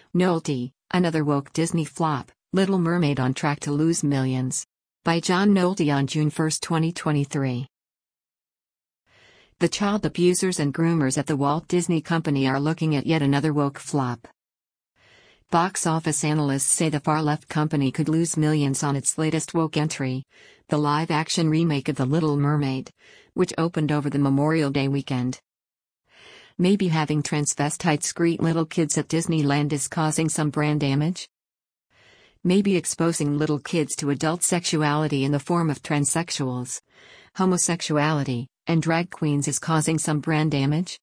Nolte, another woke Disney flop, Little Mermaid on track to lose millions. By John Nolte on June 1, 2023. The child abusers and groomers at the Walt Disney Company are looking at yet another woke flop. Box office analysts say the far-left company could lose millions on its latest woke entry, the live-action remake of The Little Mermaid, which opened over the Memorial Day weekend. Maybe having transvestites greet little kids at Disneyland is causing some brand damage? Maybe exposing little kids to adult sexuality in the form of transsexuals, homosexuality, and drag queens is causing some brand damage?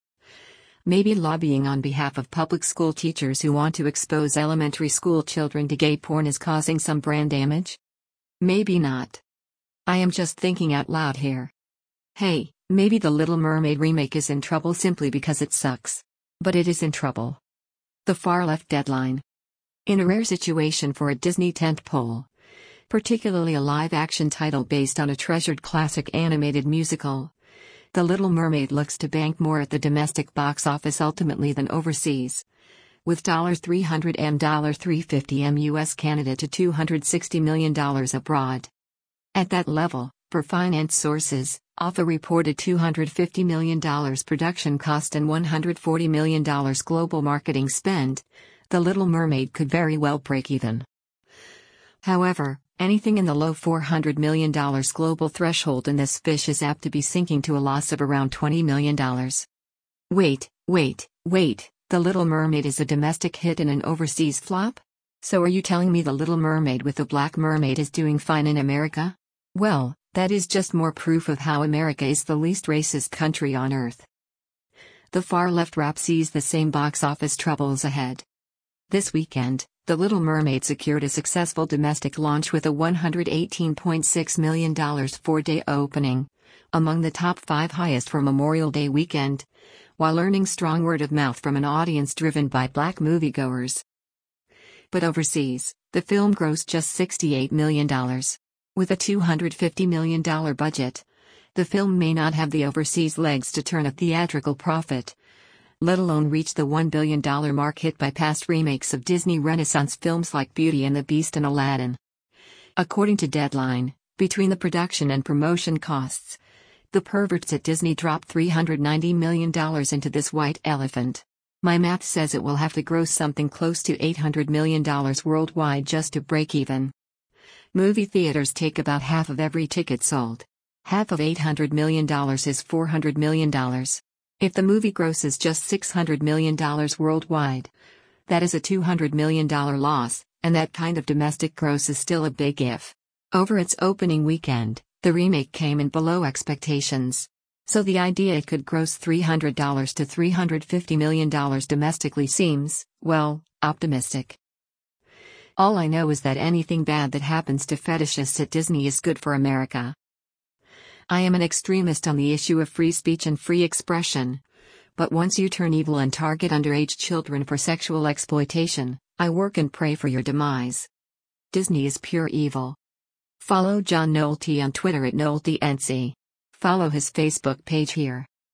Maybe lobbying on behalf of public school teachers who want to expose elementary school children to gay porn is causing some brand damage? Maybe not. I am just thinking out loud here. Hey, maybe The Little Mermaid remake is in trouble simply because it sucks. But it is in trouble. The far-left deadline. In a rare situation for a Disney tentpole, particularly a live-action title based on a treasured classic animated musical, The Little Mermaid looks to bank more at the domestic box office ultimately than overseas, with $300 m $350 m US Canada to $260 million abroad. At that level, per finance sources, off a reported $250 million production cost and $140 million global marketing spend, The Little Mermaid could very well break even. However, anything in the low $400 million global threshold in this fish is apt to be sinking to a loss of around $20 million. Wait, The Little Mermaid is a domestic hit and an overseas flop? So are you telling me The Little Mermaid with the Black Mermaid is doing fine in America? Well, that is just more proof of how America is the least racist country on earth. The far-left rap sees the same box office troubles ahead. This weekend, The Little Mermaid secured a successful domestic launch with a $118.6 million 4-day opening, among the top 5 highest for Memorial Day weekend, while earning strong word of mouth from an audience driven by Black moviegoers. But overseas, the film grossed just $68 million. With a $250 million budget, the film may not have the overseas legs to turn a theatrical profit, let alone reach the $1 billion mark hit by past remakes of Disney Renaissance films like Beauty and the Beast and Aladdin. According to Deadline, between the production and promotion costs, the perverts at Disney dropped $390 million into this white elephant. My math says it will have to gross something close to $800 million worldwide just to break even. Movie theaters take about half of every ticket sold. Half of $800 million is $400 million. If the movie grosses just $600 million worldwide, that is a $200 million loss, and that kind of domestic gross is still a big if. Over its opening weekend, the remake came in below expectations. So the idea it could gross $300 to $350 million domestically seems, well, optimistic. All I know is that anything bad that happens to fetishists at Disney is good for America. I am an extremist on the issue of free speech and free expression. But once you turn evil and target underage children for sexual exploitation, I work and pray for your demise. Disney is pure evil. Follow John Nolte on Twitter at NolteNC. Follow his Facebook page here.